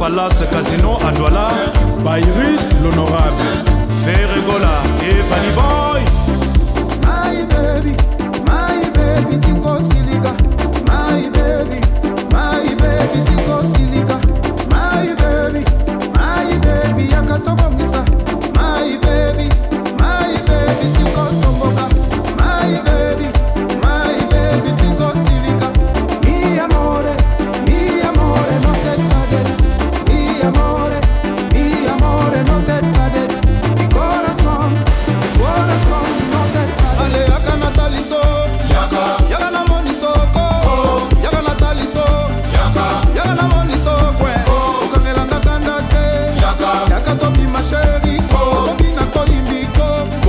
Palace Casino à Douala. Baïris l'honorable. Ferregola et Vanny Boy. My baby, Tinko Silica. My baby, Tinko Silica. My baby, Yakatobongisa. My baby, Tinko Tomboka. My baby, Tinko Silica. Mi amore, no te fades. Mi amore, no te fades. Corazón, no te fades. Ale, yaka Nataliso, yaka na monisoko, yaka Nataliso, yaka na monisoko. Okangelanga kandate, yaka topi ma chérie, topi na kolimbiko.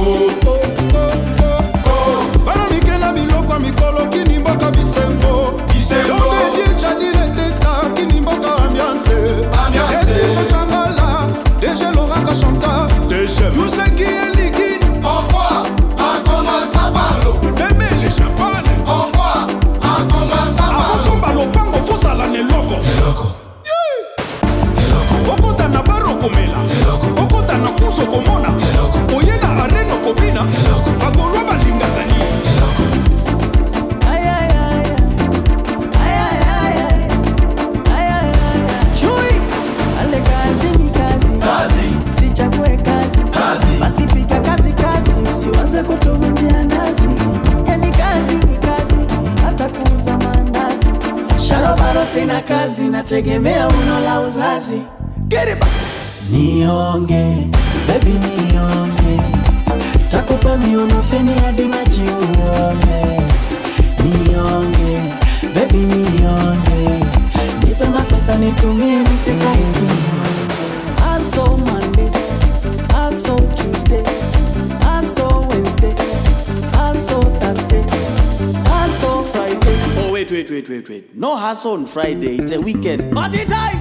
Bana mikena miloko mikolo kinimboka bisengo. Yote jadi teta kinimboka ambiance. Eti changala, deje l'oraka chanta, deje. Tout ce qui est liquide. On boit, on commence à parler. Bébé les champagne. On boit, on commence à parler. Avant son ballon pango fosa la neloko. Okota na baro komela. Okota na kuso komona. Oyena areno kobina. Bagolwa balinga tani. Chui, ale kazi ni kazi. Sichague kazi. Basi piga kazi. Usiwaze kutuvunjia nazi. Yani kazi ni kazi. Hata kuuza mandazi. Sharobaro sina kazi. Nategemea uno la uzazi. Get it back. Nionge, baby nionge. Takupa miuno feni hadi maji uone. Nionge, baby nionge. Nipe mapesa nitumie nisikae kinyonge. Hustle Monday, hustle Tuesday, hustle Wednesday, hustle Thursday, hustle Friday. Oh wait. No hustle on Friday, it's a weekend. Party time!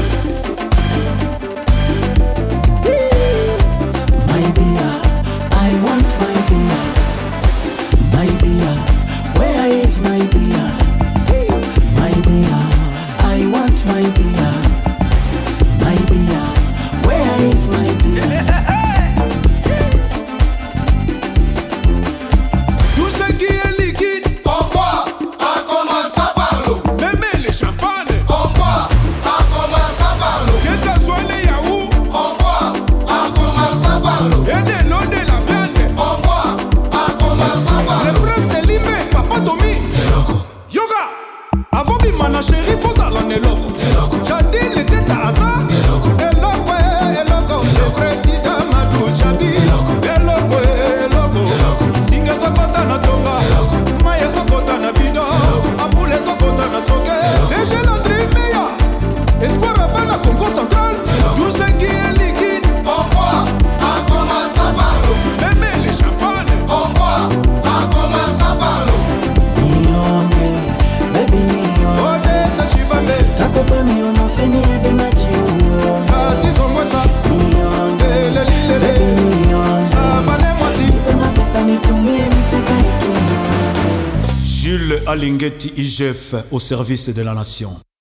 My beer, I want my beer. My beer, where is my beer? My beer, I want my beer. My beer, where is my beer? Tout ce qui est liquide. On boit, on commence à parler. Bébé les champagne. On boit, on commence à parler. Que ce soit les yaourts. On boit, on commence à parler. Et des noms de la viande. On boit, on commence à parler. Le prince de Limé, Papa Tommy. Yoga. Avant bimana chérie, faut ça l'en eloko. Jadi le tête à hasard. Eloko. Le président Madou Chabi. Eloko. Singa sokota na tonga. Maya sokota na bido. Apule sokota na soke. Deje Landry Meya. Espoir Abana Congo Central. Tout ce qui est liquide. On boit, on commence à parler. Bébé les champagne. On boit, on commence à parler. Nionge, baby nionge. Odeta Chibambe. Takupa miuno feni hadi maji uone. Atizongwesa. Nionge, Lelelele. baby nionge. Sabane mwati. Nipe mapesa nitumie nisikae kinyonge. Jules Alinguetti IGF au service de la nation.